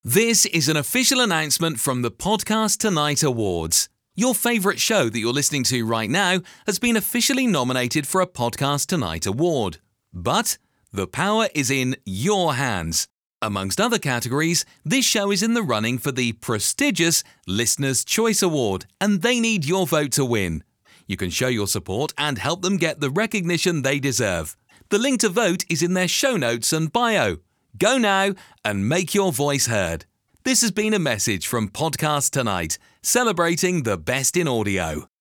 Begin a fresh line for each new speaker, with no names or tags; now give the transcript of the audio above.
This is an official announcement from the Podcast Tonight Awards. Your favourite show that you're listening to right now has been officially nominated for a Podcast Tonight Award. But the power is in your hands. Amongst other categories, this show is in the running for the prestigious Listener's Choice Award, and they need your vote to win. You can show your support and help them get the recognition they deserve. The link to vote is in their show notes and bio. Go now and make your voice heard. This has been a message from Podcast Tonight, celebrating the best in audio.